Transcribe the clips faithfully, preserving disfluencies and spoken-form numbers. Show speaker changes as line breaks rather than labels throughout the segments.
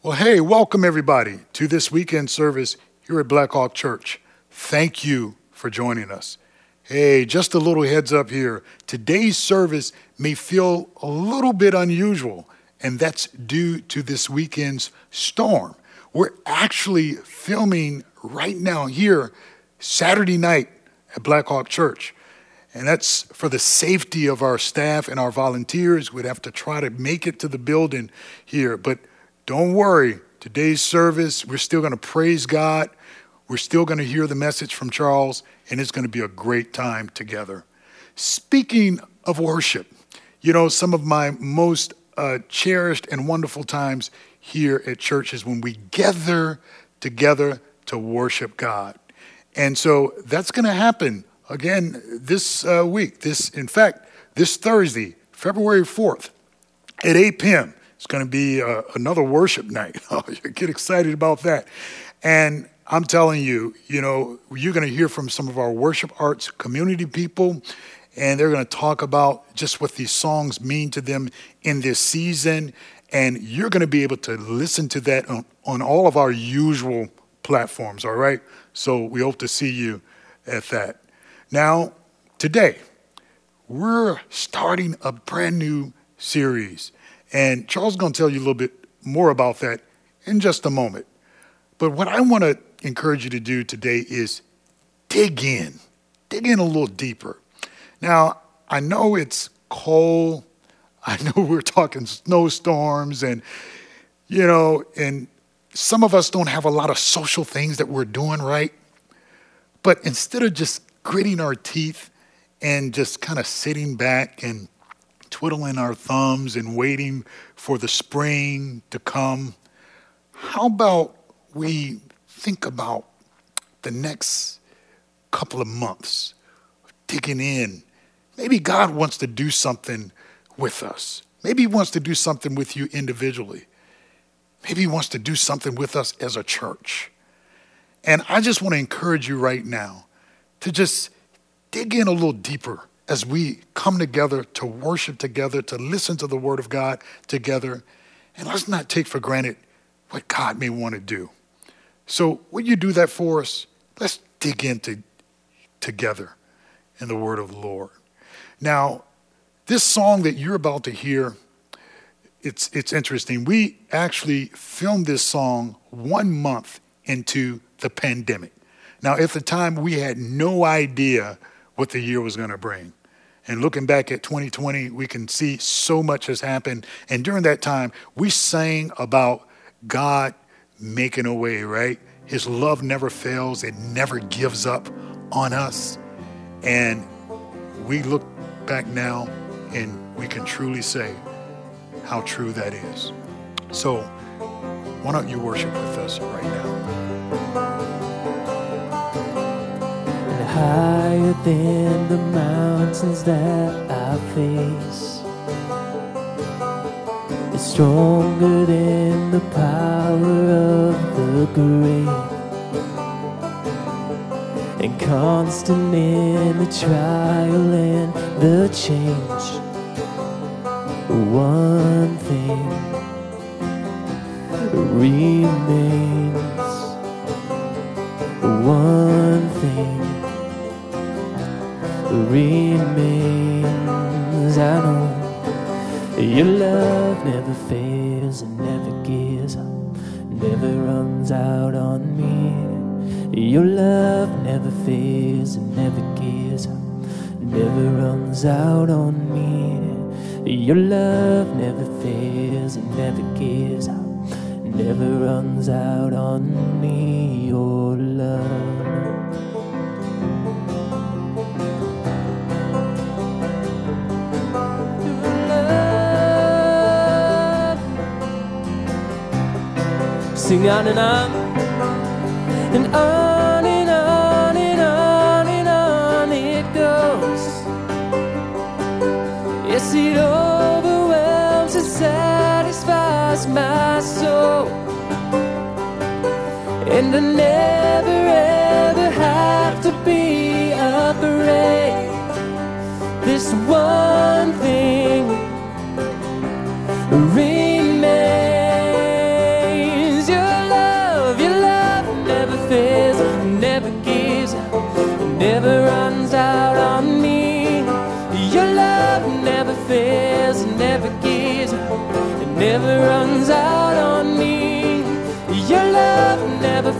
Well, hey, welcome everybody to this weekend service here at Black Hawk Church. Thank you for joining us. Hey, just a little heads up here. Today's service may feel a little bit unusual, and that's due to this weekend's storm. We're actually filming right now here Saturday night at Black Hawk Church. And that's for the safety of our staff and our volunteers. We'd have to try to make it to the building here, but don't worry, today's service, we're still going to praise God. We're still going to hear the message from Charles, and it's going to be a great time together. Speaking of worship, you know, some of my most uh, cherished and wonderful times here at church is when we gather together to worship God. And so that's going to happen again this uh, week. This, in fact, this Thursday, February fourth at eight p.m., it's going to be uh, another worship night. Oh, you get excited about that. And I'm telling you, you know, you're going to hear from some of our worship arts community people, and they're going to talk about just what these songs mean to them in this season. And you're going to be able to listen to that on, on all of our usual platforms, all right? So we hope to see you at that. Now, today, we're starting a brand new series. And Charles is going to tell you a little bit more about that in just a moment. But what I want to encourage you to do today is dig in, dig in a little deeper. Now, I know it's cold. I know we're talking snowstorms and, you know, and some of us don't have a lot of social things that we're doing, right? But instead of just gritting our teeth and just kind of sitting back and twiddling our thumbs and waiting for the spring to come, how about we think about the next couple of months, digging in. Maybe God wants to do something with us. Maybe he wants to do something with you individually. Maybe he wants to do something with us as a church. And I just want to encourage you right now to just dig in a little deeper as we come together to worship together, to listen to the word of God together. And let's not take for granted what God may want to do. So when you do that for us, let's dig into together in the word of the Lord. Now, this song that you're about to hear, it's it's interesting. We actually filmed this song one month into the pandemic. Now, at the time, we had no idea what the year was going to bring. And looking back at twenty twenty, we can see so much has happened. And during that time, we sang about God making a way, right? His love never fails. It never gives up on us. And we look back now and we can truly say how true that is. So why don't you worship with us right now?
Higher than the mountains that I face, it's stronger than the power of the grave, and constant in the trial and the change. One thing remains, one thing remains. I know your love never fails and never gives up, never runs out on me. Your love never fails and never gives up, never runs out on me. Your love never fails and never gives up, never runs out on me. Your love. Sing on and on, and on and on and on and on it goes. Yes, it overwhelms and satisfies my soul, and I never ever have to be afraid. This one thing remains.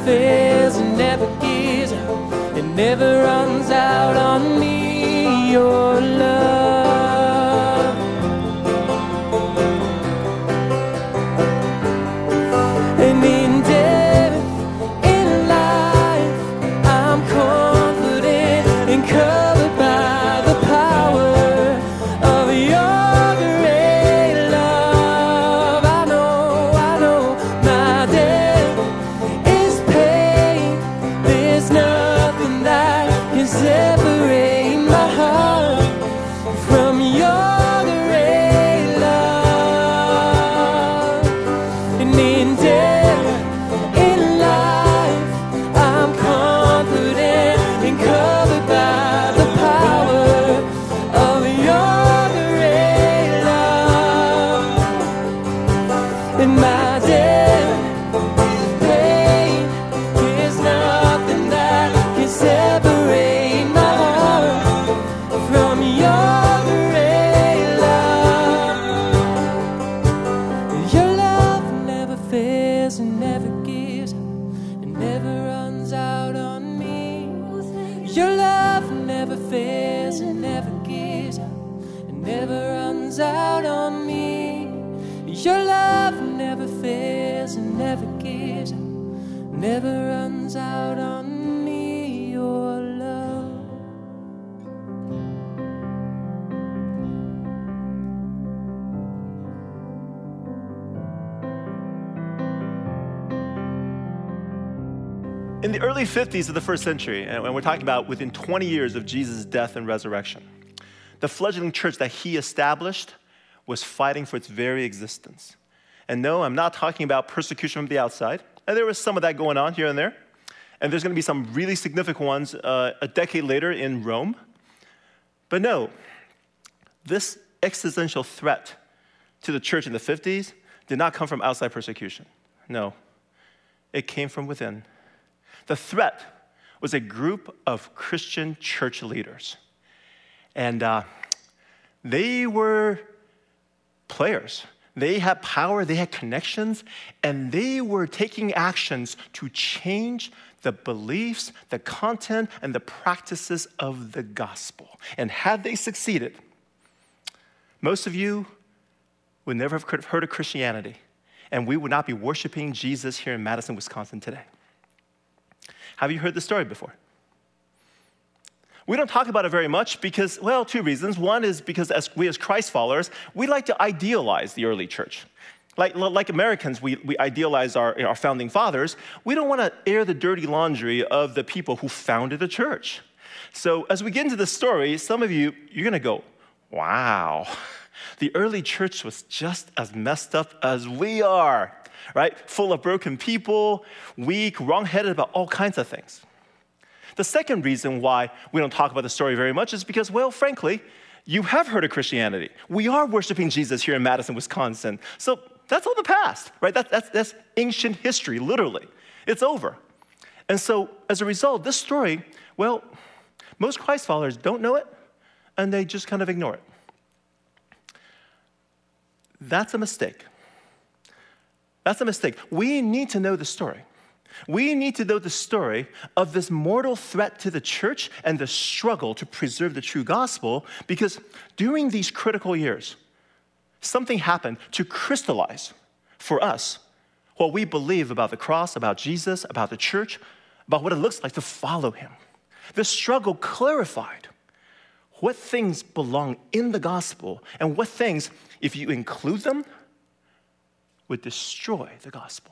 fails and never gives up. It never runs out on me, your love. And in death, in life, I'm confident and covered by the power of your great love. I know, I know, my death is paid. There's nothing that can separate my heart from your great love. And in death, in life, I'm confident and covered by the power of your great love. And my death is paid. There's nothing that can separate my heart from your great love. Your love never fails and never gives up. It never runs out on me. Your love never fails and never gives up. It never runs out on me. Your love never fails and never gives up. Never runs out on me, your love.
In the early fifties of the first century, and we're talking about within twenty years of Jesus' death and resurrection, the fledgling church that he established was fighting for its very existence. And no, I'm not talking about persecution from the outside. And there was some of that going on here and there. And there's going to be some really significant ones uh, a decade later in Rome. But no, this existential threat to the church in the fifties did not come from outside persecution. No, it came from within. The threat was a group of Christian church leaders. And uh, they were players. They had power, they had connections, and they were taking actions to change the beliefs, the content, and the practices of the gospel. And had they succeeded, most of you would never have heard of Christianity, and we would not be worshiping Jesus here in Madison, Wisconsin today. Have you heard the story before? We don't talk about it very much because, well, two reasons. One is because as we as Christ followers, we like to idealize the early church. Like, like Americans, we, we idealize our, our founding fathers. We don't want to air the dirty laundry of the people who founded the church. So as we get into the story, some of you, you're going to go, wow, the early church was just as messed up as we are, right? Full of broken people, weak, wrong-headed about all kinds of things. The second reason why we don't talk about the story very much is because, well, frankly, you have heard of Christianity. We are worshiping Jesus here in Madison, Wisconsin. So that's all the past, right? That, that's, that's ancient history, literally. It's over. And so as a result, this story, well, most Christ followers don't know it, and they just kind of ignore it. That's a mistake. That's a mistake. We need to know the story. We need to know the story of this mortal threat to the church and the struggle to preserve the true gospel, because during these critical years, something happened to crystallize for us what we believe about the cross, about Jesus, about the church, about what it looks like to follow him. The struggle clarified what things belong in the gospel and what things, if you include them, would destroy the gospel.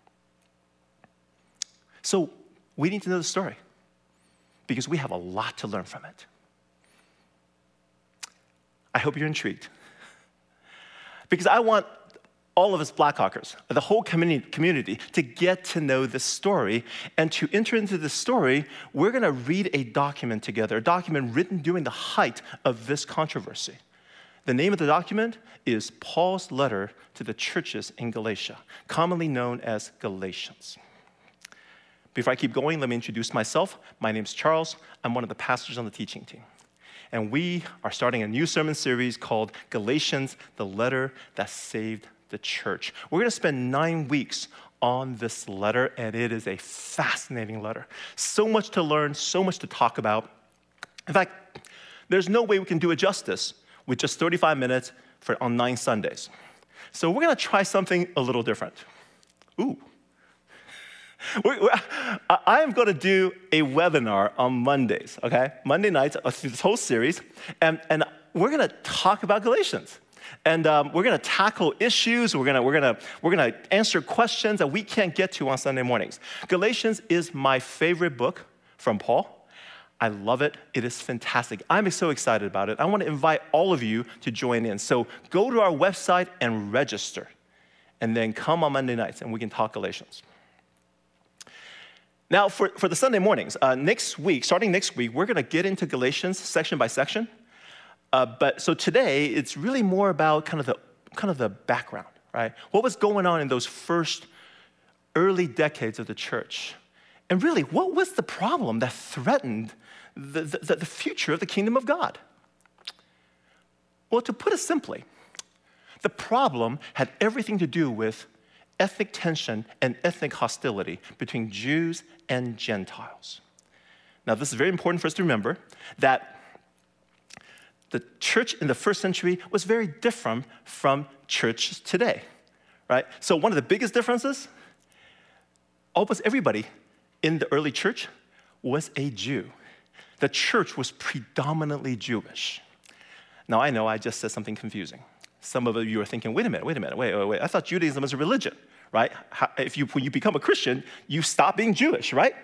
So we need to know the story because we have a lot to learn from it. I hope you're intrigued because I want all of us Blackhawkers, the whole community, community, to get to know this story. And to enter into this story, we're going to read a document together, a document written during the height of this controversy. The name of the document is Paul's letter to the churches in Galatia, commonly known as Galatians. Before I keep going, let me introduce myself. My name's Charles. I'm one of the pastors on the teaching team. And we are starting a new sermon series called Galatians, the letter that saved the church. We're going to spend nine weeks on this letter, and it is a fascinating letter. So much to learn, so much to talk about. In fact, there's no way we can do it justice with just thirty-five minutes for, on nine Sundays. So we're gonna try something a little different. Ooh. We're, we're, I am gonna do a webinar on Mondays, okay? Monday nights, uh, through this whole series, and, and we're gonna talk about Galatians. And um, we're gonna tackle issues, we're gonna, we're, gonna, we're gonna answer questions that we can't get to on Sunday mornings. Galatians is my favorite book from Paul. I love it, it is fantastic. I'm so excited about it. I wanna invite all of you to join in. So go to our website and register, and then come on Monday nights and we can talk Galatians. Now, for, for the Sunday mornings, uh, next week, starting next week, we're gonna get into Galatians section by section. Uh, but so today, it's really more about kind of the kind of the background, right? What was going on in those first early decades of the church? And really, what was the problem that threatened the, the, the future of the kingdom of God? Well, to put it simply, the problem had everything to do with ethnic tension and ethnic hostility between Jews and Gentiles. Now, this is very important for us to remember that the church in the first century was very different from churches today, right? So one of the biggest differences, almost everybody in the early church was a Jew. The church was predominantly Jewish. Now, I know I just said something confusing. Some of you are thinking, wait a minute, wait a minute, wait, wait, wait. I thought Judaism was a religion, right? How, if you, when you become a Christian, you stop being Jewish, right?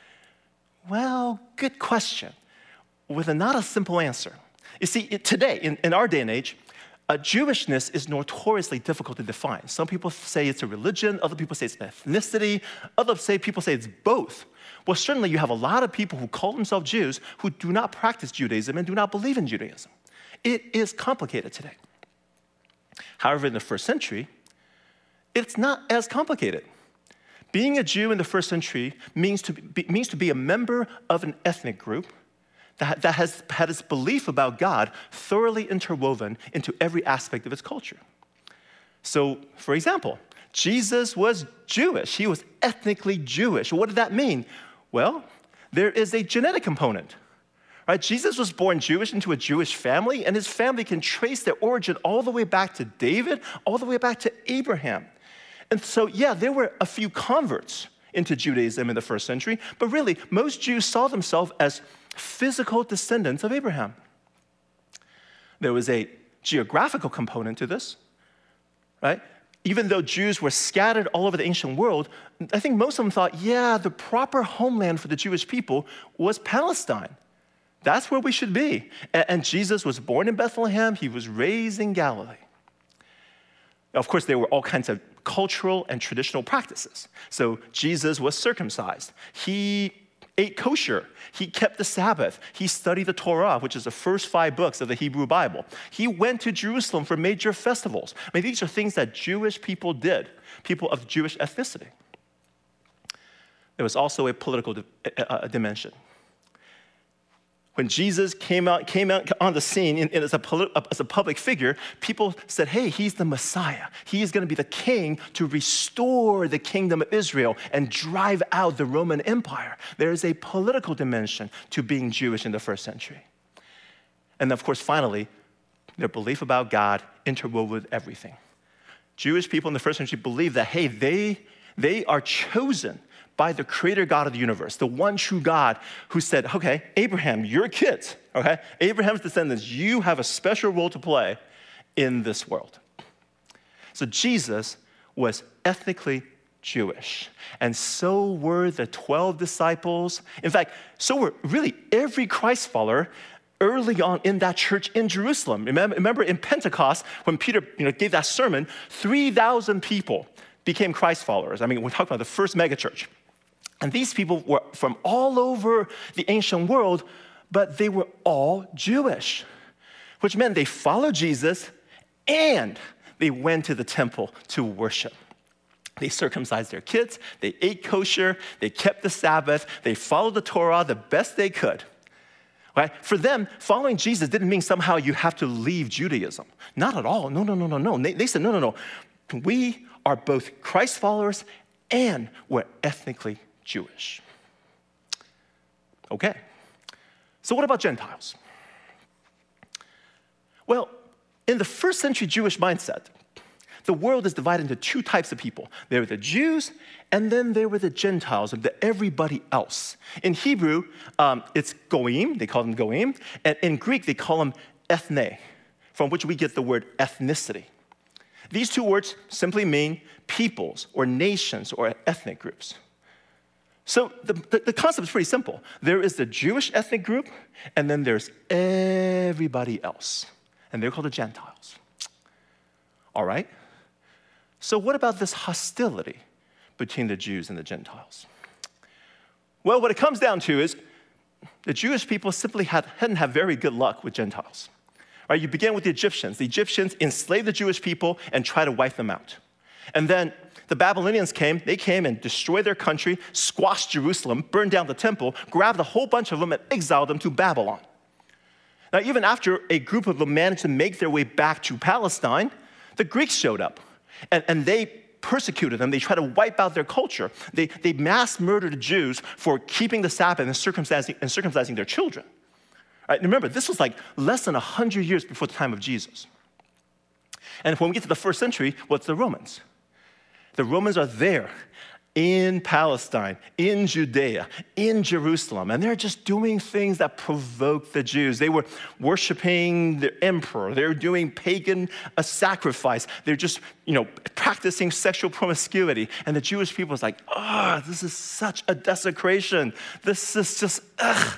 Well, good question, with a not a simple answer. You see, it, today, in, in our day and age, uh, Jewishness is notoriously difficult to define. Some people say it's a religion, other people say it's an ethnicity, other say, people say it's both. Well, certainly you have a lot of people who call themselves Jews who do not practice Judaism and do not believe in Judaism. It is complicated today. However, in the first century, it's not as complicated. Being a Jew in the first century means to be, means to be a member of an ethnic group that, that has had its belief about God thoroughly interwoven into every aspect of its culture. So, for example, Jesus was Jewish. He was ethnically Jewish. What did that mean? Well, there is a genetic component. Right? Jesus was born Jewish into a Jewish family, and his family can trace their origin all the way back to David, all the way back to Abraham. And so, yeah, there were a few converts into Judaism in the first century, but really, most Jews saw themselves as physical descendants of Abraham. There was a geographical component to this, right? Even though Jews were scattered all over the ancient world, I think most of them thought, yeah, the proper homeland for the Jewish people was Palestine. That's where we should be. And Jesus was born in Bethlehem. He was raised in Galilee. Of course, there were all kinds of cultural and traditional practices. So Jesus was circumcised. He ate kosher. He kept the Sabbath. He studied the Torah, which is the first five books of the Hebrew Bible. He went to Jerusalem for major festivals. I mean, these are things that Jewish people did, people of Jewish ethnicity. There was also a political di- uh, dimension. When Jesus came out, came out on the scene in, in, as, a, as a public figure, people said, hey, he's the Messiah. He is going to be the king to restore the kingdom of Israel and drive out the Roman Empire. There is a political dimension to being Jewish in the first century. And of course, finally, their belief about God interwove with everything. Jewish people in the first century believed that, hey, they, they are chosen by the creator God of the universe, the one true God who said, okay, Abraham, you're kids, okay? Abraham's descendants, you have a special role to play in this world. So Jesus was ethnically Jewish, and so were the twelve disciples. In fact, so were really every Christ follower early on in that church in Jerusalem. Remember, remember in Pentecost, when Peter you know, gave that sermon, three thousand people became Christ followers. I mean, we're talking about the first megachurch. And these people were from all over the ancient world, but they were all Jewish, which meant they followed Jesus and they went to the temple to worship. They circumcised their kids, they ate kosher, they kept the Sabbath, they followed the Torah the best they could. Right? For them, following Jesus didn't mean somehow you have to leave Judaism. Not at all. No, no, no, no, no. They, they said, no, no, no. We are both Christ followers and we're ethnically Jewish. Okay, so what about Gentiles? Well, in the first century Jewish mindset, the world is divided into two types of people. There were the Jews, and then there were the Gentiles, the everybody else. In Hebrew, um, it's goyim, they call them goyim, and in Greek, they call them ethne, from which we get the word ethnicity. These two words simply mean peoples or nations or ethnic groups. So the, the, the concept is pretty simple. There is the Jewish ethnic group, and then there's everybody else, and they're called the Gentiles. All right? So what about this hostility between the Jews and the Gentiles? Well, what it comes down to is the Jewish people simply had, hadn't had very good luck with Gentiles. Right? You begin with the Egyptians. The Egyptians enslaved the Jewish people and tried to wipe them out. And then the Babylonians came, they came and destroyed their country, squashed Jerusalem, burned down the temple, grabbed a whole bunch of them and exiled them to Babylon. Now, even after a group of them managed to make their way back to Palestine, the Greeks showed up, and, and they persecuted them. They tried to wipe out their culture. They, they mass murdered Jews for keeping the Sabbath and circumcising, and circumcising their children. Right? Remember, this was like less than one hundred years before the time of Jesus. And when we get to the first century, what's the Romans? The Romans are there in Palestine, in Judea, in Jerusalem, and they're just doing things that provoke the Jews. They were worshiping the emperor. They're doing pagan a sacrifice. They're just, you know, practicing sexual promiscuity. And the Jewish people is like, oh, this is such a desecration. This is just, ugh.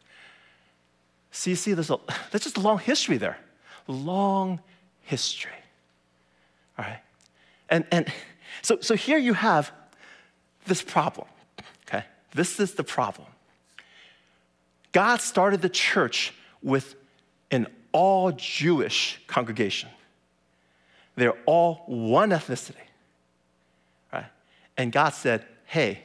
See, see, there's, a, there's just a long history there. Long history, all right? And, and so, so here you have this problem, okay? This is the problem. God started the church with an all-Jewish congregation. They're all one ethnicity, right? And God said, hey,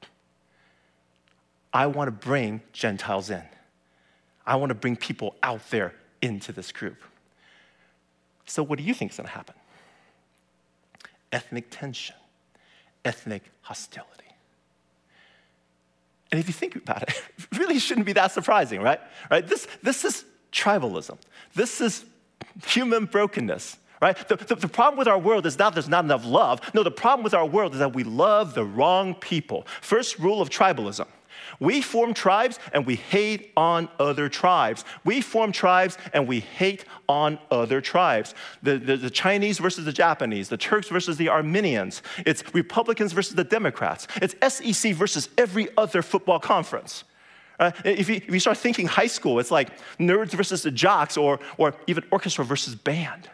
I want to bring Gentiles in. I want to bring people out there into this group. So what do you think is going to happen? Ethnic tension, ethnic hostility. And if you think about it, it really shouldn't be that surprising, right? Right? This, this is tribalism. This is human brokenness, right? The, the, the problem with our world is not there's not enough love. No, the problem with our world is that we love the wrong people. First rule of tribalism. We form tribes and we hate on other tribes. We form tribes and we hate on other tribes. The, the, the Chinese versus the Japanese, the Turks versus the Armenians. It's Republicans versus the Democrats. It's S E C versus every other football conference. Uh, if, you, if you start thinking high school, it's like nerds versus the jocks, or, or even orchestra versus band.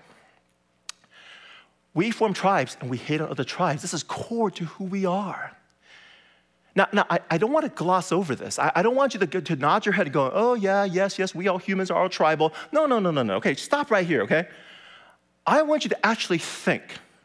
We form tribes and we hate on other tribes. This is core to who we are. Now, now I, I don't want to gloss over this. I, I don't want you to, to nod your head and go, oh, yeah, yes, yes, we all humans are all tribal. No, no, no, no, no. Okay, stop right here, okay? I want you to actually think.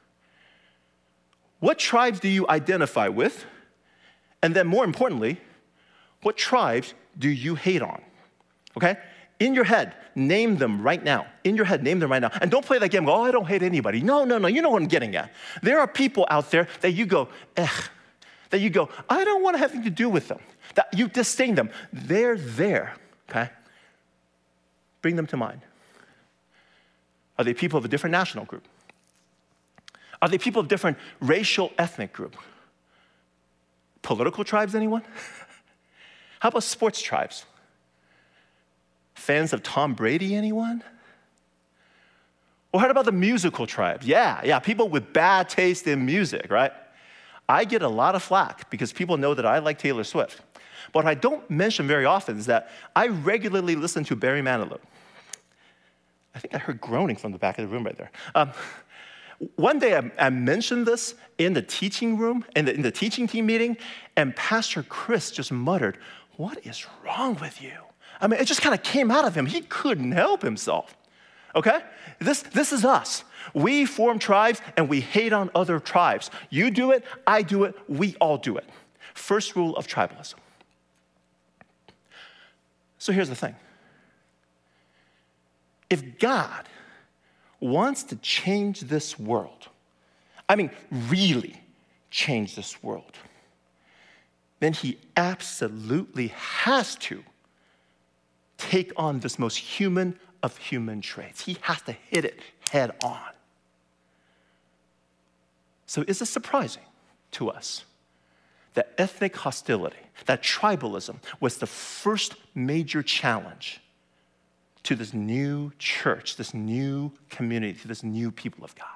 What tribes do you identify with? And then more importantly, what tribes do you hate on? Okay? In your head, name them right now. In your head, name them right now. And don't play that game, go, oh, I don't hate anybody. No, no, no, you know what I'm getting at. There are people out there that you go, eh, that you go, I don't want to have anything to do with them. That you disdain them. They're there, okay? Bring them to mind. Are they people of a different national group? Are they people of different racial, ethnic group? Political tribes, anyone? How about sports tribes? Fans of Tom Brady, anyone? Or how about the musical tribes? Yeah, yeah, people with bad taste in music, right? I get a lot of flack because people know that I like Taylor Swift. But what I don't mention very often is that I regularly listen to Barry Manilow. I think I heard groaning from the back of the room right there. Um, one day I, I mentioned this in the teaching room, in the, in the teaching team meeting, and Pastor Chris just muttered, what is wrong with you? I mean, it just kind of came out of him. He couldn't help himself, okay? This, this is us. We form tribes and we hate on other tribes. You do it, I do it, we all do it. First rule of tribalism. So here's the thing. If God wants to change this world, I mean, really change this world, then he absolutely has to take on this most human of human traits. He has to hit it head on. So is it surprising to us that ethnic hostility, that tribalism was the first major challenge to this new church, this new community, to this new people of God?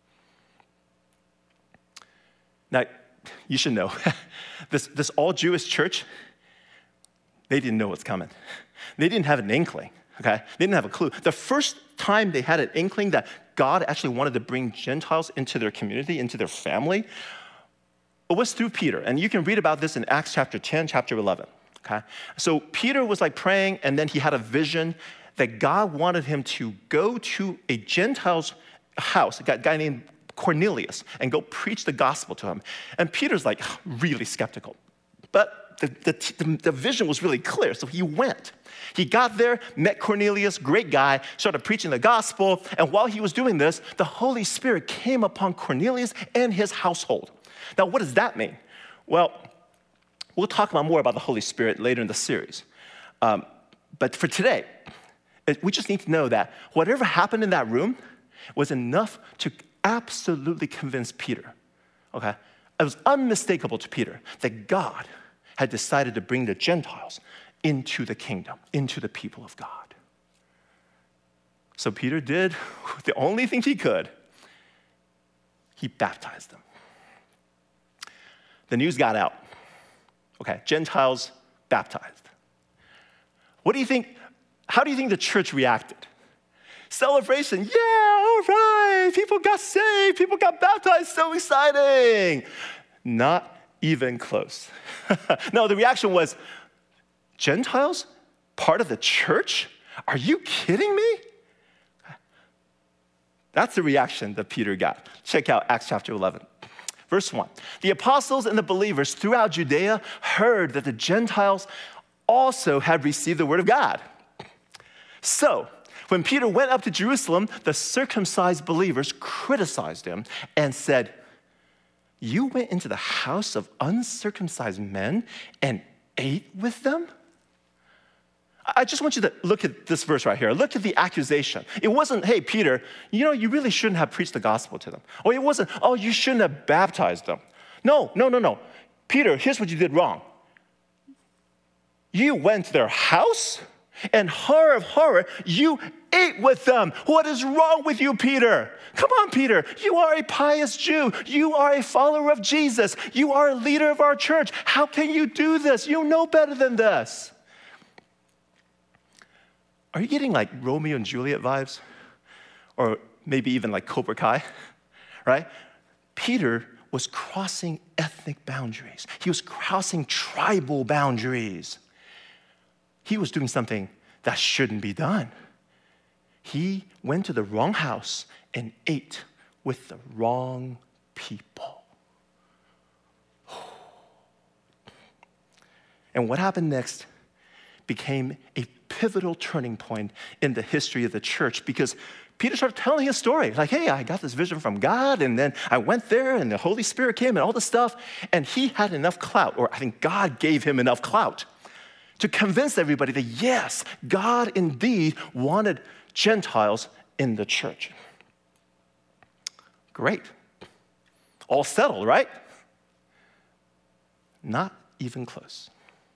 Now, you should know, this, this all-Jewish church, they didn't know what's coming. They didn't have an inkling, okay? They didn't have a clue. The first time they had an inkling that God actually wanted to bring Gentiles into their community, into their family, it was through Peter. And you can read about this in Acts chapter ten, chapter eleven, okay? So Peter was like praying, and then he had a vision that God wanted him to go to a Gentile's house, a guy named Cornelius, and go preach the gospel to him. And Peter's like really skeptical. But the, the, the vision was really clear, so he went. He got there, met Cornelius, great guy, started preaching the gospel, and while he was doing this, the Holy Spirit came upon Cornelius and his household. Now, what does that mean? Well, we'll talk about more about the Holy Spirit later in the series. Um, but for today, we just need to know that whatever happened in that room was enough to absolutely convince Peter, okay? It was unmistakable to Peter that God had decided to bring the Gentiles into the kingdom, into the people of God. So Peter did the only thing he could. He baptized them. The news got out. Okay, Gentiles baptized. What do you think, how do you think the church reacted? Celebration, yeah, all right, people got saved, people got baptized, so exciting. Not even close. No, the reaction was, Gentiles, part of the church? Are you kidding me? That's the reaction that Peter got. Check out Acts chapter eleven. Verse one, the apostles and the believers throughout Judea heard that the Gentiles also had received the word of God. So, when Peter went up to Jerusalem, the circumcised believers criticized him and said, you went into the house of uncircumcised men and ate with them? I just want you to look at this verse right here. Look at the accusation. It wasn't, hey, Peter, you know, you really shouldn't have preached the gospel to them. Or it wasn't, oh, you shouldn't have baptized them. No, no, no, no. Peter, here's what you did wrong. You went to their house, and horror of horror, you ate with them. What is wrong with you, Peter? Come on, Peter. You are a pious Jew. You are a follower of Jesus. You are a leader of our church. How can you do this? You know better than this. Are you getting like Romeo and Juliet vibes? Or maybe even like Cobra Kai, right? Peter was crossing ethnic boundaries. He was crossing tribal boundaries. He was doing something that shouldn't be done. He went to the wrong house and ate with the wrong people. And what happened next became a pivotal turning point in the history of the church, because Peter started telling his story. Like, hey, I got this vision from God, and then I went there, and the Holy Spirit came, and all this stuff. And he had enough clout, or I think God gave him enough clout to convince everybody that, yes, God indeed wanted Gentiles in the church. Great. All settled, right? Not even close.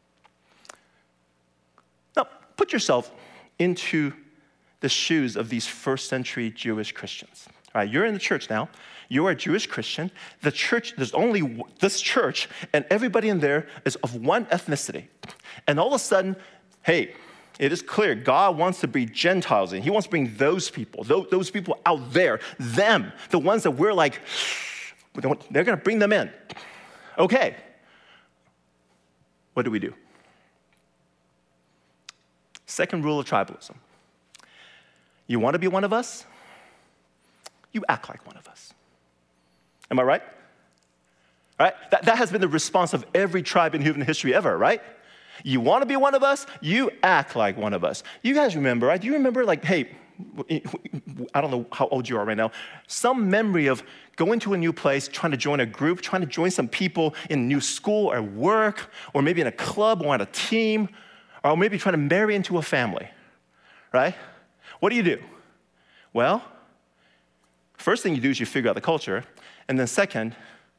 Now, put yourself into the shoes of these first century Jewish Christians. All right, you're in the church now. You are a Jewish Christian. The church, there's only this church, and everybody in there is of one ethnicity. And all of a sudden, hey, it is clear God wants to bring Gentiles in. He wants to bring those people, those, those people out there, them, the ones that we're like, they're going to bring them in. Okay. What do we do? Second rule of tribalism. You want to be one of us? You act like one of us. Am I right? Right? That, that has been the response of every tribe in human history ever, right? You want to be one of us? You act like one of us. You guys remember, right? Do you remember, like, hey, I don't know how old you are right now, some memory of going to a new place, trying to join a group, trying to join some people in a new school or work, or maybe in a club or on a team, or maybe trying to marry into a family, right? What do you do? Well, first thing you do is you figure out the culture, and then second,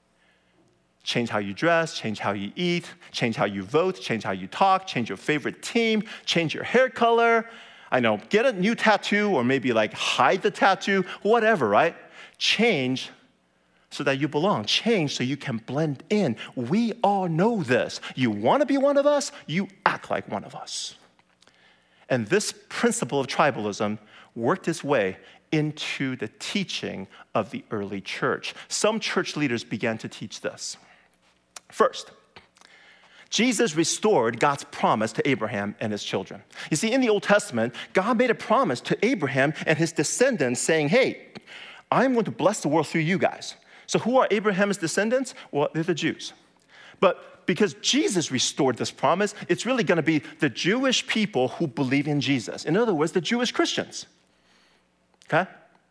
change how you dress, change how you eat, change how you vote, change how you talk, change your favorite team, change your hair color. I know, get a new tattoo or maybe like hide the tattoo, whatever, right? Change so that you belong. Change so you can blend in. We all know this. You want to be one of us, you act like one of us. And this principle of tribalism worked its way into the teaching of the early church. Some church leaders began to teach this. First, Jesus restored God's promise to Abraham and his children. You see, in the Old Testament, God made a promise to Abraham and his descendants saying, hey, I'm going to bless the world through you guys. So who are Abraham's descendants? Well, they're the Jews. But because Jesus restored this promise, it's really going to be the Jewish people who believe in Jesus. In other words, the Jewish Christians. Okay?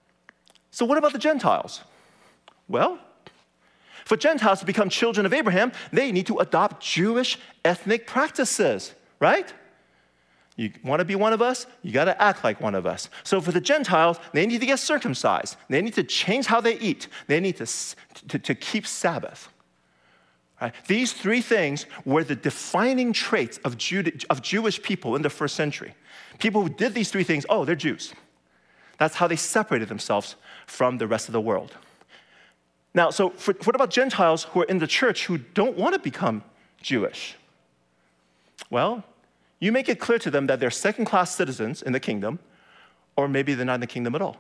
So what about the Gentiles? Well, for Gentiles to become children of Abraham, they need to adopt Jewish ethnic practices, right? You want to be one of us, you got to act like one of us. So for the Gentiles, they need to get circumcised. They need to change how they eat. They need to, to, to keep Sabbath. Right? These three things were the defining traits of, Jude, of Jewish people in the first century. People who did these three things, oh, they're Jews. That's how they separated themselves from the rest of the world. Now, so for, what about Gentiles who are in the church who don't want to become Jewish? Well, you make it clear to them that they're second-class citizens in the kingdom, or maybe they're not in the kingdom at all.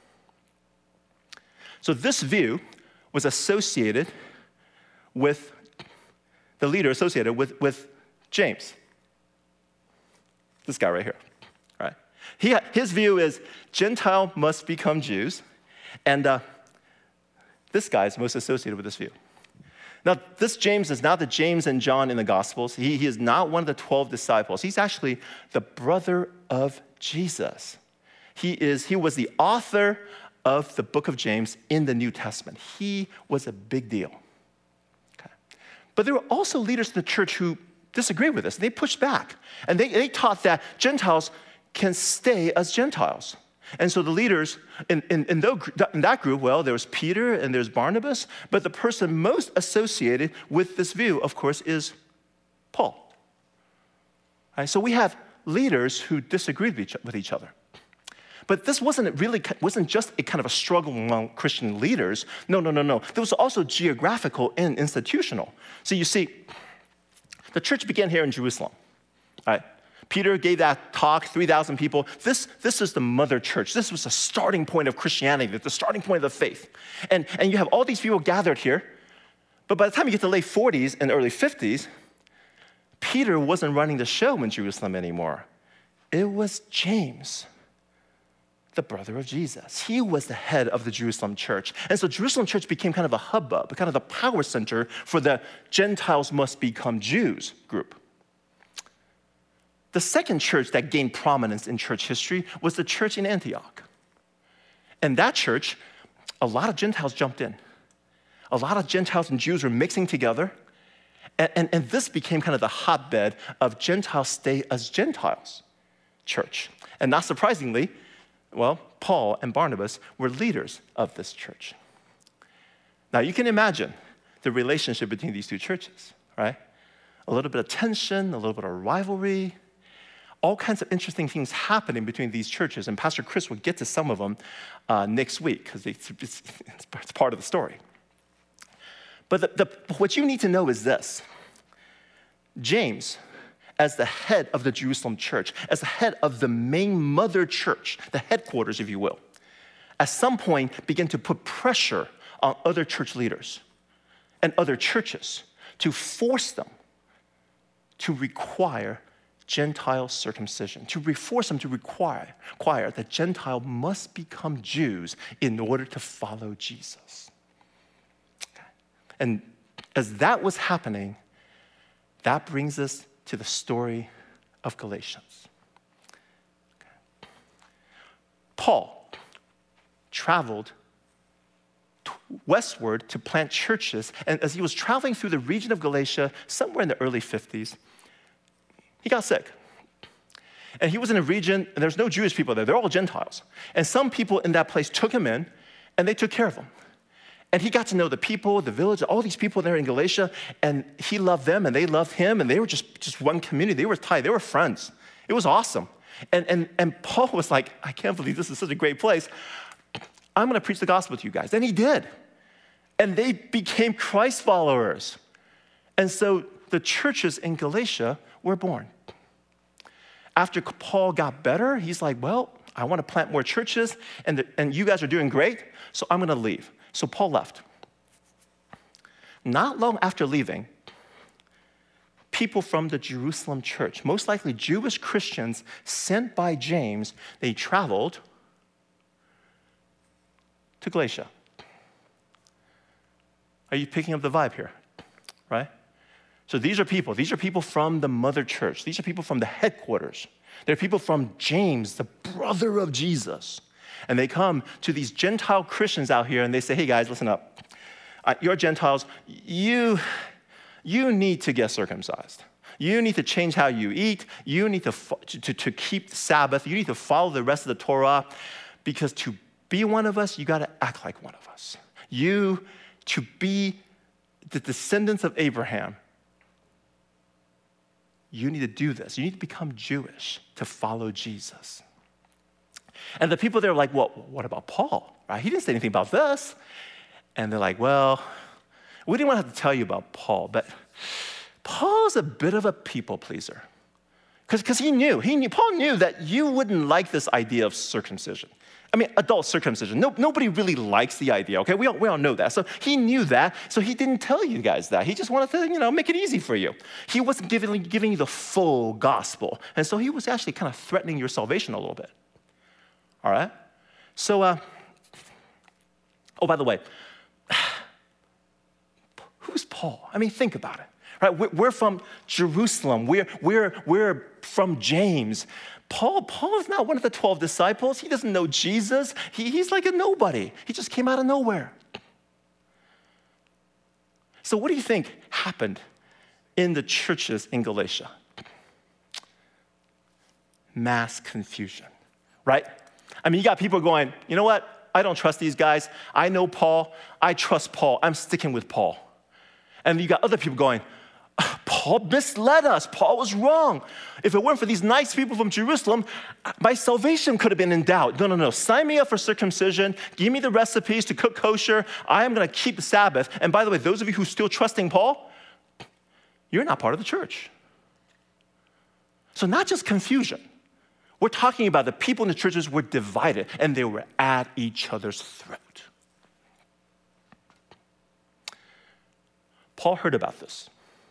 So this view was associated with the leader associated with, with James. This guy right here. All right. He, his view is Gentile must become Jews, and uh, this guy is most associated with this view. Now, this James is not the James and John in the Gospels. He, he is not one of the twelve disciples. He's actually the brother of Jesus. He, is, he was the author of the book of James in the New Testament. He was a big deal. Okay. But there were also leaders in the church who disagreed with this. They pushed back. And they, they taught that Gentiles can stay as Gentiles. And so the leaders in, in, in, the, in that group, well, there was Peter and there's Barnabas, but the person most associated with this view, of course, is Paul. Right, so we have leaders who disagreed with each, with each other. But this wasn't really wasn't just a kind of a struggle among Christian leaders. No, no, no, no. There was also geographical and institutional. So you see, the church began here in Jerusalem. All right. Peter gave that talk, three thousand people. This, this is the mother church. This was the starting point of Christianity, the starting point of the faith. And, and you have all these people gathered here. But by the time you get to the late forties and early fifties, Peter wasn't running the show in Jerusalem anymore. It was James, the brother of Jesus. He was the head of the Jerusalem church. And so Jerusalem church became kind of a hubbub, kind of the power center for the Gentiles must become Jews group. The second church that gained prominence in church history was the church in Antioch. And that church, a lot of Gentiles jumped in. A lot of Gentiles and Jews were mixing together. And, and, and this became kind of the hotbed of Gentiles stay as Gentiles church. And not surprisingly, well, Paul and Barnabas were leaders of this church. Now you can imagine the relationship between these two churches, right? A little bit of tension, a little bit of rivalry, all kinds of interesting things happening between these churches, and Pastor Chris will get to some of them uh, next week because it's, it's, it's part of the story. But the, the, what you need to know is this. James, as the head of the Jerusalem church, as the head of the main mother church, the headquarters, if you will, at some point began to put pressure on other church leaders and other churches to force them to require Gentile circumcision, to force them to require, require that Gentile must become Jews in order to follow Jesus. Okay. And as that was happening, that brings us to the story of Galatians. Okay. Paul traveled westward to plant churches, and as he was traveling through the region of Galatia, somewhere in the early fifties, he got sick. And he was in a region, and there's no Jewish people there, they're all Gentiles. And some people in that place took him in, and they took care of him. And he got to know the people, the village, all these people there in Galatia, and he loved them, and they loved him, and they were just, just one community. They were tight, they were friends. It was awesome. And, and, and Paul was like, I can't believe this is such a great place. I'm gonna preach the gospel to you guys. And he did. And they became Christ followers. And so the churches in Galatia were born. After Paul got better, he's like, well, I want to plant more churches, and, the, and you guys are doing great, so I'm going to leave. So Paul left. Not long after leaving, people from the Jerusalem church, most likely Jewish Christians sent by James, they traveled to Galatia. Are you picking up the vibe here, right? So these are people, these are people from the mother church. These are people from the headquarters. They're people from James, the brother of Jesus. And they come to these Gentile Christians out here and they say, hey guys, listen up. Uh, you're Gentiles, you, you need to get circumcised. You need to change how you eat. You need to, to, to keep the Sabbath. You need to follow the rest of the Torah, because to be one of us, you gotta act like one of us. You, to be the descendants of Abraham, you need to do this. You need to become Jewish to follow Jesus. And the people there were like, well, what about Paul? Right? He didn't say anything about this. And they're like, well, we didn't want to have to tell you about Paul, but Paul's a bit of a people pleaser. Because he knew, he knew, Paul knew that you wouldn't like this idea of circumcision. I mean, adult circumcision. No, nobody really likes the idea, okay? We all, we all know that. So he knew that, so he didn't tell you guys that. He just wanted to, you know, make it easy for you. He wasn't giving, giving you the full gospel. And so he was actually kind of threatening your salvation a little bit. All right? So, uh, oh, by the way, who's Paul? I mean, think about it. Right? We're, we're from Jerusalem. We're, we're, we're from James. Paul, Paul is not one of the twelve disciples. He doesn't know Jesus. He, he's like a nobody. He just came out of nowhere. So what do you think happened in the churches in Galatia? Mass confusion, right? I mean, you got people going, you know what? I don't trust these guys. I know Paul. I trust Paul. I'm sticking with Paul. And you got other people going, Paul misled us. Paul was wrong. If it weren't for these nice people from Jerusalem, my salvation could have been in doubt. No, no, no. Sign me up for circumcision. Give me the recipes to cook kosher. I am going to keep the Sabbath. And by the way, those of you who are still trusting Paul, you're not part of the church. So not just confusion. We're talking about the people in the churches were divided and they were at each other's throat. Paul heard about this.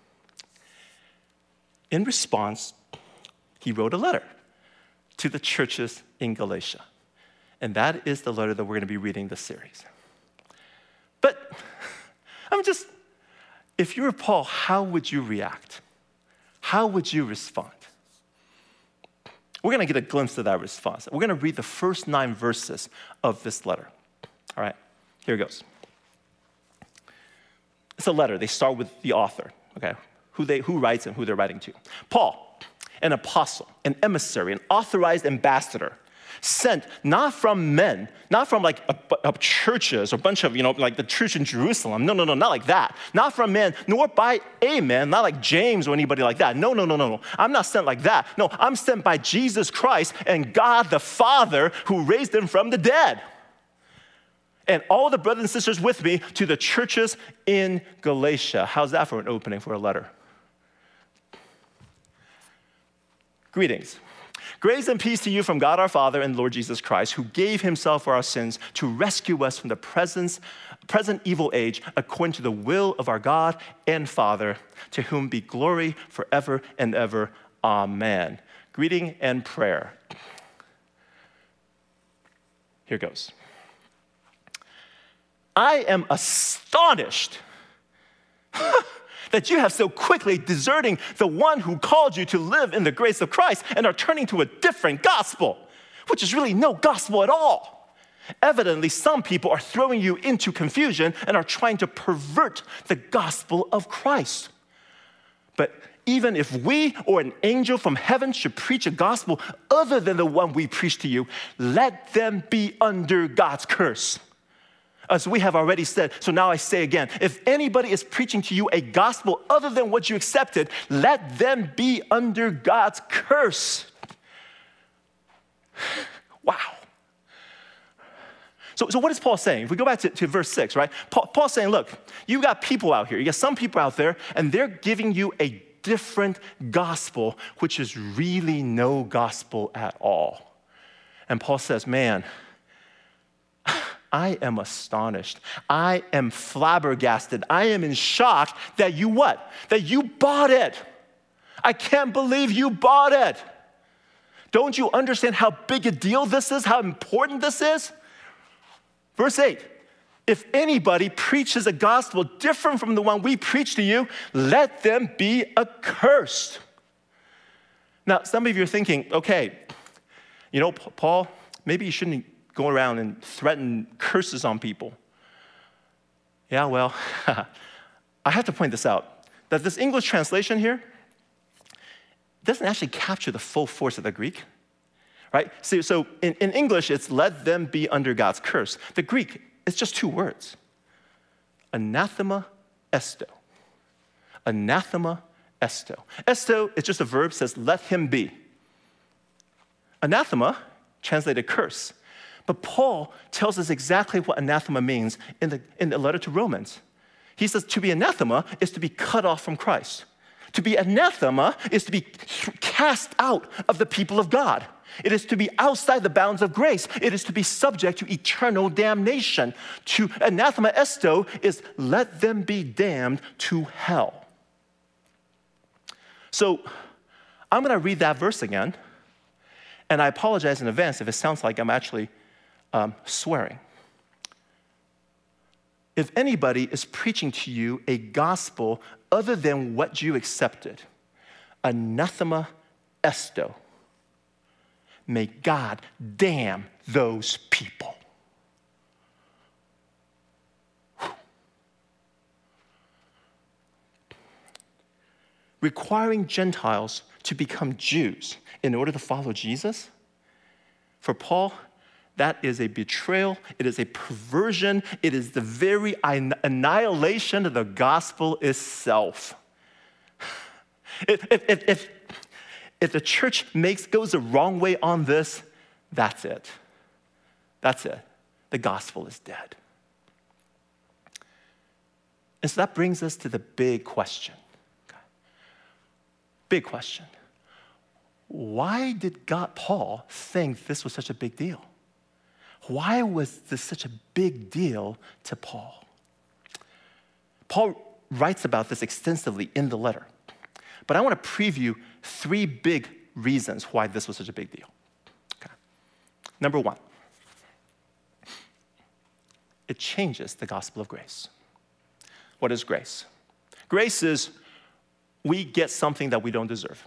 In response, he wrote a letter to the churches in Galatia. And that is the letter that we're going to be reading this series. But I'm just, if you were Paul, how would you react? How would you respond? We're going to get a glimpse of that response. We're going to read the first nine verses of this letter. All right, here it goes. It's a letter. They start with the author, okay? Who, they, who writes and who they're writing to. Paul, an apostle, an emissary, an authorized ambassador, sent not from men, not from like a, a churches or a bunch of, you know, like the church in Jerusalem. No, no, no, not like that. Not from men, nor by a man, not like James or anybody like that. No, no, no, no, no. I'm not sent like that. No, I'm sent by Jesus Christ and God the Father who raised him from the dead. And all the brothers and sisters with me to the churches in Galatia. How's that for an opening for a letter? Greetings. Grace and peace to you from God our Father and Lord Jesus Christ, who gave himself for our sins to rescue us from the present, present evil age, according to the will of our God and Father, to whom be glory forever and ever. Amen. Greeting and prayer. Here goes. I am astonished that you have so quickly deserting the one who called you to live in the grace of Christ and are turning to a different gospel. which is really no gospel at all. Evidently, some people are throwing you into confusion and are trying to pervert the gospel of Christ. But even if we or an angel from heaven should preach a gospel other than the one we preach to you, let them be under God's curse. As we have already said, so now I say again, if anybody is preaching to you a gospel other than what you accepted, let them be under God's curse. Wow. So, so what is Paul saying? If we go back to, to verse six, right? Paul, Paul's saying, look, you got people out here. You got some people out there, and they're giving you a different gospel, which is really no gospel at all. And Paul says, man, I am astonished. I am flabbergasted. I am in shock that you what? That you bought it. I can't believe you bought it. Don't you understand how big a deal this is? How important this is? Verse eight, if anybody preaches a gospel different from the one we preach to you, let them be accursed. Now, some of you are thinking, okay, you know, Paul, maybe you shouldn't go around and threaten curses on people. Yeah, well, I have to point this out, that this English translation here doesn't actually capture the full force of the Greek, right? So, so in, in English, it's let them be under God's curse. The Greek, it's just two words. Anathema esto. Anathema esto. Esto is just a verb, says let him be. Anathema, translated curse. But Paul tells us exactly what anathema means in the, in the letter to Romans. He says to be anathema is to be cut off from Christ. To be anathema is to be cast out of the people of God. It is to be outside the bounds of grace. It is to be subject to eternal damnation. To anathema esto is let them be damned to hell. So I'm going to read that verse again, and I apologize in advance if it sounds like I'm actually um, swearing. If anybody is preaching to you a gospel other than what you accepted, anathema esto, may God damn those people. Whew. Requiring Gentiles to become Jews in order to follow Jesus, for Paul, that is a betrayal, it is a perversion, it is the very annihilation of the gospel itself. If, if, if, if, if the church makes goes the wrong way on this, that's it. That's it. The gospel is dead. And so that brings us to the big question. Okay. Big question. Why did God, Paul, think this was such a big deal? Why was this such a big deal to Paul? Paul writes about this extensively in the letter, but I want to preview three big reasons why this was such a big deal. Okay. Number one, it changes the gospel of grace. What is grace? Grace is we get something that we don't deserve.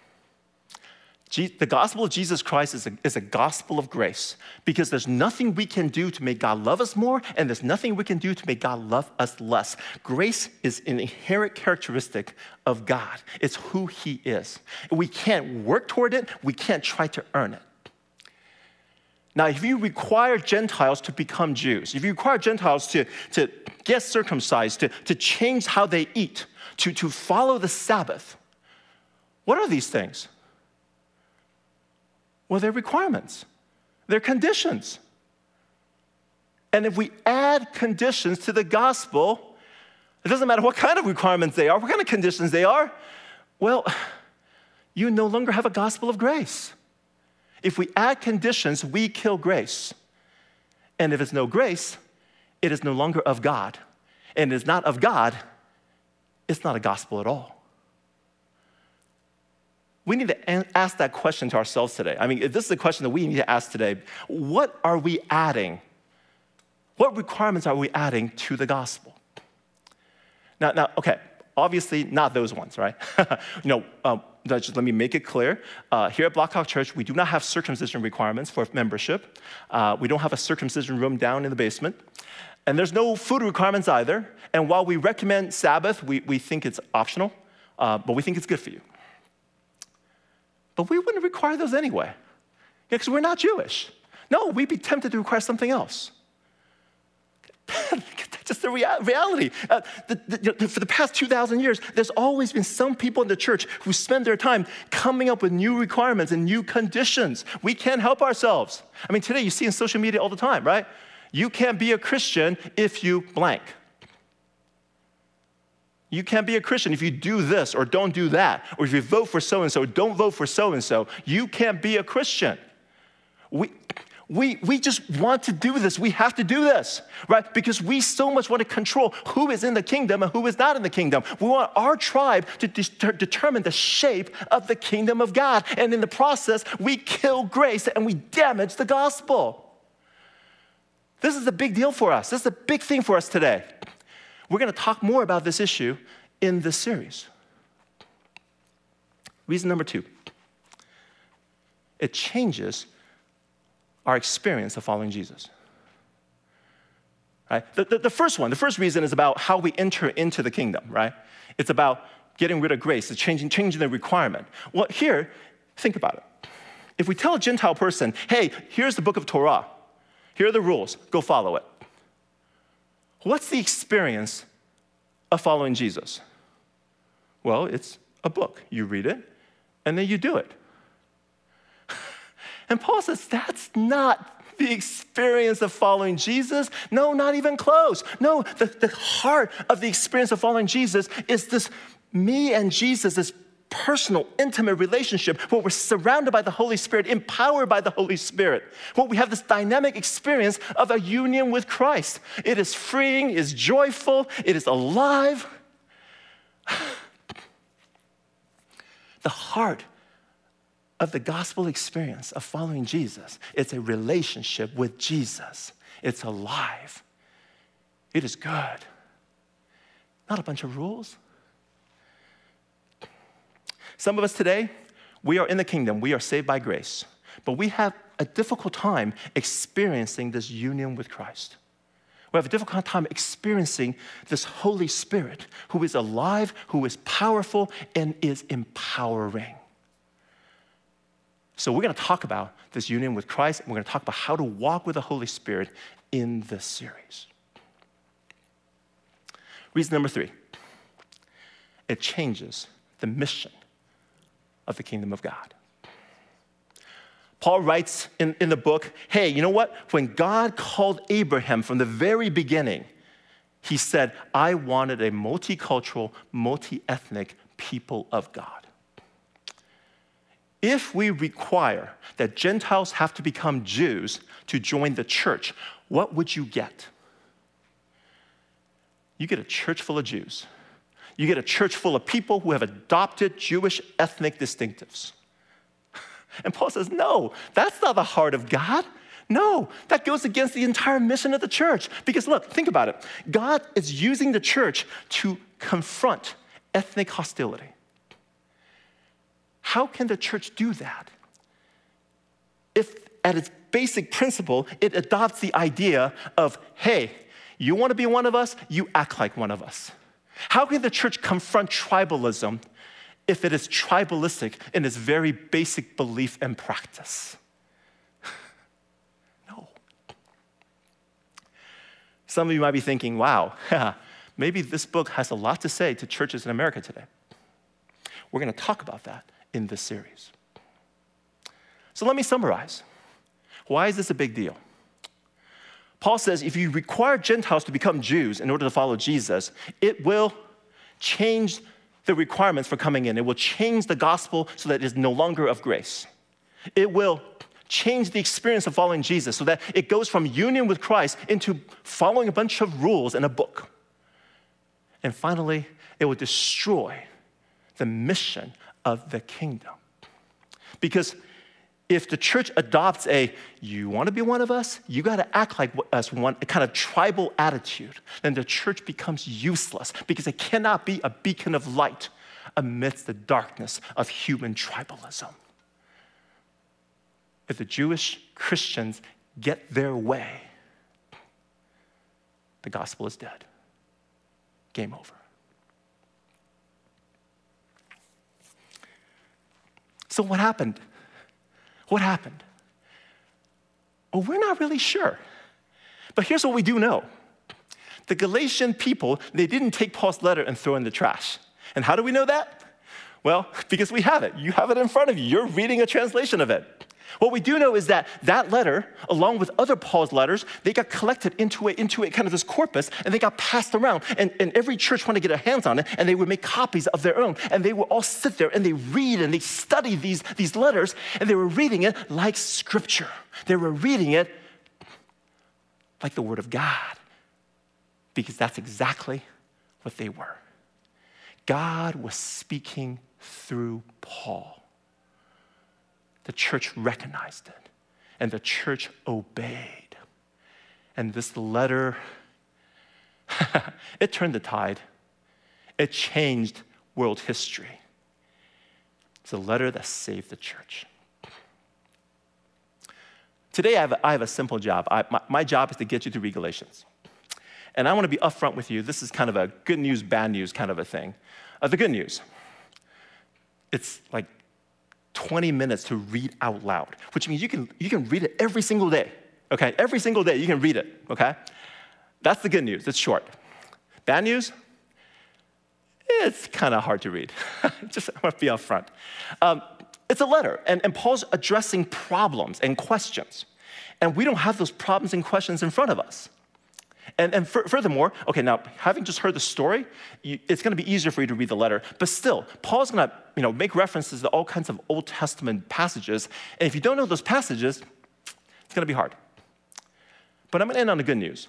The gospel of Jesus Christ is a, is a gospel of grace because there's nothing we can do to make God love us more, and there's nothing we can do to make God love us less. Grace is an inherent characteristic of God. It's who he is. We can't work toward it. We can't try to earn it. Now, if you require Gentiles to become Jews, if you require Gentiles to, to get circumcised, to, to change how they eat, to, to follow the Sabbath, what are these things? Well, they're requirements. They're conditions. And if we add conditions to the gospel, it doesn't matter what kind of requirements they are, what kind of conditions they are, well, you no longer have a gospel of grace. If we add conditions, we kill grace. And if it's no grace, it is no longer of God. And it is not of God, it's not a gospel at all. We need to ask that question to ourselves today. I mean, this is a question that we need to ask today. What are we adding? What requirements are we adding to the gospel? Now, now, okay, Obviously, not those ones, right? you know, um, just let me make it clear. Uh, here at Blackhawk Church, we do not have circumcision requirements for membership. Uh, we don't have a circumcision room down in the basement. And there's no food requirements either. And while we recommend Sabbath, we, we think it's optional, uh, but we think it's good for you. But we wouldn't require those anyway, because we're not Jewish. No, we'd be tempted to require something else. That's just the rea- reality. Uh, the, the, for the past two thousand years, there's always been some people in the church who spend their time coming up with new requirements and new conditions. We can't help ourselves. I mean, today you see in social media all the time, right? You can't be a Christian if you blank. You can't be a Christian if you do this or don't do that, or if you vote for so-and-so, don't vote for so-and-so. You can't be a Christian. We, we, we just want to do this. We have to do this, right? Because we so much want to control who is in the kingdom and who is not in the kingdom. We want our tribe to de- determine the shape of the kingdom of God. And in the process, we kill grace and we damage the gospel. This is a big deal for us. This is a big thing for us today. We're going to talk more about this issue in this series. Reason number two, it changes our experience of following Jesus. Right? The, the, the first one, the first reason is about how we enter into the kingdom, right? It's about getting rid of grace, it's changing, changing the requirement. Well, here, think about it. If we tell a Gentile person, hey, here's the book of Torah, here are the rules, go follow it. What's the experience of following Jesus? Well, it's a book. You read it, and then you do it. And Paul says that's not the experience of following Jesus. No, not even close. No, the, the heart of the experience of following Jesus is this me and Jesus, this personal, intimate relationship where we're surrounded by the Holy Spirit, empowered by the Holy Spirit, where we have this dynamic experience of a union with Christ. It is freeing, it is joyful, it is alive. The heart of the gospel experience of following Jesus, it's a relationship with Jesus. It's alive. It is good. Not a bunch of rules. Some of us today, we are in the kingdom. We are saved by grace. But we have a difficult time experiencing this union with Christ. We have a difficult time experiencing this Holy Spirit who is alive, who is powerful, and is empowering. So we're going to talk about this union with Christ, and we're going to talk about how to walk with the Holy Spirit in this series. Reason number three, it changes the mission of the kingdom of God. Paul writes in, in the book, hey, you know what? When God called Abraham from the very beginning, he said, I wanted a multicultural, multi-ethnic people of God. If we require that Gentiles have to become Jews to join the church, what would you get? You get a church full of Jews. You get a church full of people who have adopted Jewish ethnic distinctives. And Paul says, no, that's not the heart of God. No, that goes against the entire mission of the church. Because look, think about it. God is using the church to confront ethnic hostility. How can the church do that if at its basic principle, it adopts the idea of, hey, you want to be one of us, you act like one of us. How can the church confront tribalism if it is tribalistic in its very basic belief and practice? No. Some of you might be thinking, wow, maybe this book has a lot to say to churches in America today. We're going to talk about that in this series. So let me summarize. Why is this a big deal? Paul says if you require Gentiles to become Jews in order to follow Jesus, it will change the requirements for coming in. It will change the gospel so that it is no longer of grace. It will change the experience of following Jesus so that it goes from union with Christ into following a bunch of rules in a book. And finally, it will destroy the mission of the kingdom. Because if the church adopts a, you want to be one of us, you got to act like us, one kind of tribal attitude, then the church becomes useless because it cannot be a beacon of light amidst the darkness of human tribalism. If the Jewish Christians get their way, the gospel is dead. Game over. So what happened? What happened? Well, we're not really sure. But here's what we do know. The Galatian people, they didn't take Paul's letter and throw it in the trash. And how do we know that? Well, because we have it. You have it in front of you. You're reading a translation of it. What we do know is that that letter, along with other Paul's letters, they got collected into a, into a kind of this corpus, and they got passed around. And, and every church wanted to get their hands on it, and they would make copies of their own. And they would all sit there, and they read, and they study these, these letters, and they were reading it like Scripture. They were reading it like the Word of God, because that's exactly what they were. God was speaking through Paul. The church recognized it, and the church obeyed. And this letter, it turned the tide. It changed world history. It's a letter that saved the church. Today, I have a, I have a simple job. I, my, my job is to get you to read Galatians. And I want to be upfront with you. This is kind of a good news, bad news kind of a thing. Uh, the good news, it's like twenty minutes to read out loud, which means you can, you can read it every single day, okay? Every single day you can read it, okay? That's the good news, it's short. Bad news, it's kind of hard to read. Just I want to be upfront. Um, it's a letter, and, and Paul's addressing problems and questions, and we don't have those problems and questions in front of us. And, and f- furthermore, okay, now, having just heard the story, you, it's going to be easier for you to read the letter. But still, Paul's going to you know, make references to all kinds of Old Testament passages. And if you don't know those passages, it's going to be hard. But I'm going to end on the good news.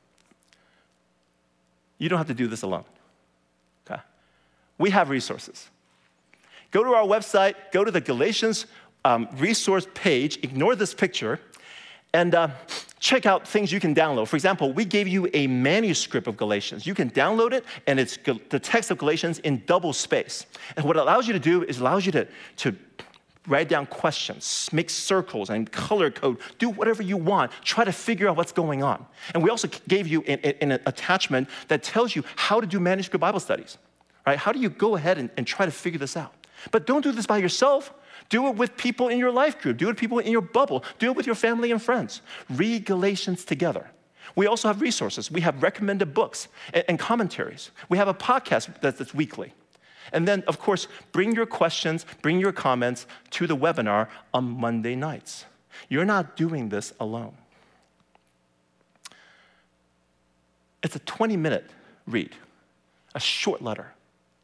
You don't have to do this alone. Okay? We have resources. Go to our website, go to the Galatians um, resource page, ignore this picture, and uh, check out things you can download. For example, we gave you a manuscript of Galatians. You can download it, and it's the text of Galatians in double space. And what it allows you to do is allows you to, to write down questions, make circles, and color code. Do whatever you want. Try to figure out what's going on. And we also gave you an, an attachment that tells you how to do manuscript Bible studies. Right? How do you go ahead and, and try to figure this out? But don't do this by yourself. Do it with people in your life group. Do it with people in your bubble. Do it with your family and friends. Read Galatians together. We also have resources. We have recommended books and, and commentaries. We have a podcast that's, that's weekly. And then, of course, bring your questions, bring your comments to the webinar on Monday nights. You're not doing this alone. It's a twenty-minute read, a short letter.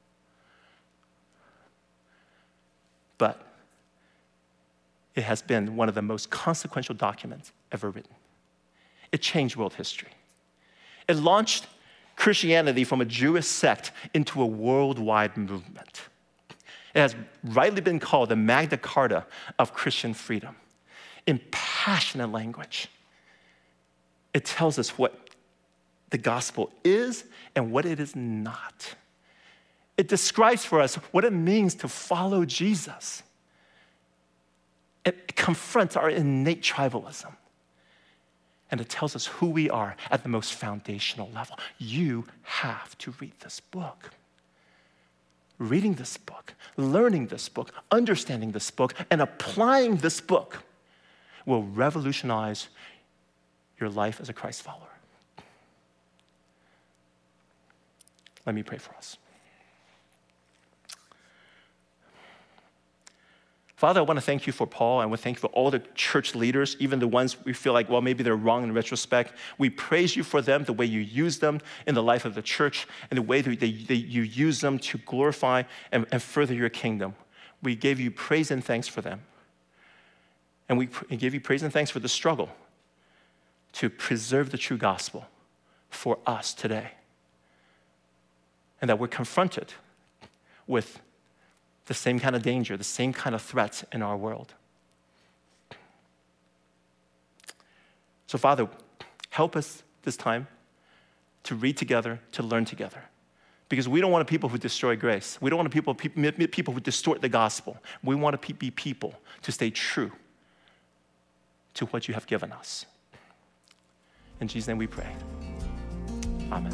But it has been one of the most consequential documents ever written. It changed world history. It launched Christianity from a Jewish sect into a worldwide movement. It has rightly been called the Magna Carta of Christian freedom. In passionate language, it tells us what the gospel is and what it is not. It describes for us what it means to follow Jesus. It confronts our innate tribalism. And it tells us who we are at the most foundational level. You have to read this book. Reading this book, learning this book, understanding this book, and applying this book will revolutionize your life as a Christ follower. Let me pray for us. Father, I want to thank you for Paul. I want to thank you for all the church leaders, even the ones we feel like, well, maybe they're wrong in retrospect. We praise you for them, the way you use them in the life of the church, and the way that, they, that you use them to glorify and, and further your kingdom. We give you praise and thanks for them. And we give you praise and thanks for the struggle to preserve the true gospel for us today. And that we're confronted with the same kind of danger, the same kind of threats in our world. So Father, help us this time to read together, to learn together. Because we don't want people who destroy grace. We don't want people, people who distort the gospel. We want to be people to stay true to what you have given us. In Jesus' name we pray. Amen.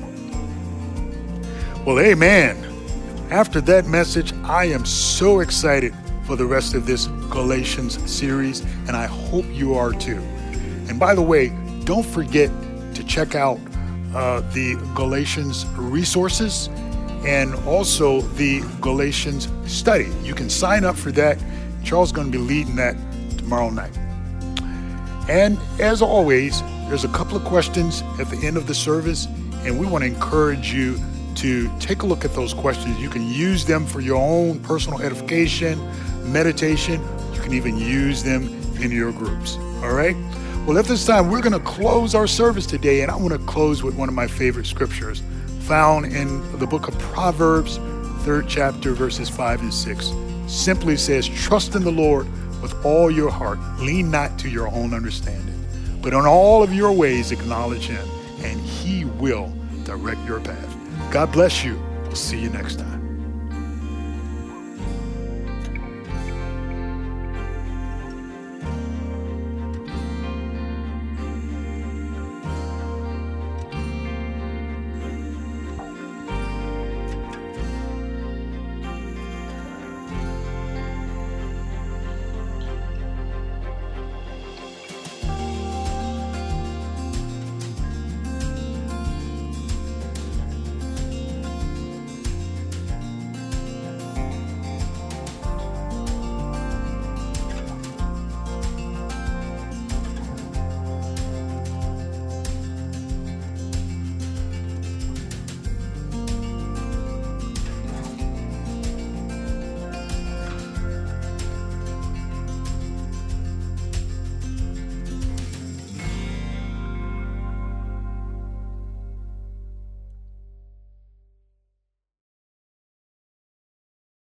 Well, amen. After that message, I am so excited for the rest of this Galatians series, and I hope you are too. And by the way, don't forget to check out uh, the Galatians resources and also the Galatians study. You can sign up for that. Charles is going to be leading that tomorrow night. And as always, there's a couple of questions at the end of the service, and we want to encourage you to take a look at those questions. You can use them for your own personal edification, meditation. You can even use them in your groups. All right? Well, at this time, we're going to close our service today, and I want to close with one of my favorite scriptures found in the book of Proverbs, third chapter, verses five and six. Simply says, trust in the Lord with all your heart. Lean not to your own understanding, but in all of your ways acknowledge him, and he will direct your path. God bless you. We'll see you next time.